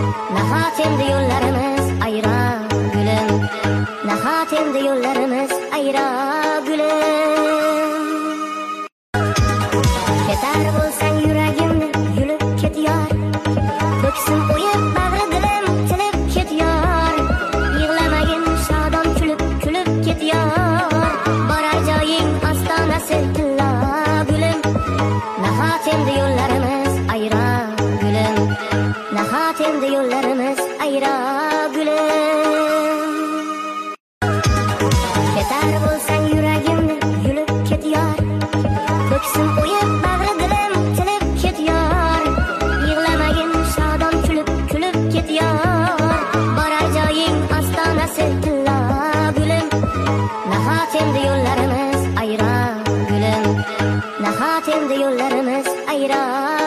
Nahot endi yo'llarimiz ayro gulim, nahot endi yo'llarimiz ayro gulim. Ketar bo'lsang yuragimni yulib ketyor, ko'ksim o'yib bag'ri dilim tilib ketyor. Yig'lamagin shodon kulib kulib ketyor, borar joying ostonasi tillo gulim. Nahot endi yo'llarimiz ayro gulim, nahot endi yo'llarimiz ayro gulim. Ketar bo'lsang yuragimni yulib ketyor, ko'ksim o'yib bag'ri dilim tilib ketyor. Yig'lamagin shodon kulib kulib ketyor, borar joying ostonasi tillo gulim. Nahot endi yo'llarimiz ayro gulim, nahot endi yo'llarimiz ayro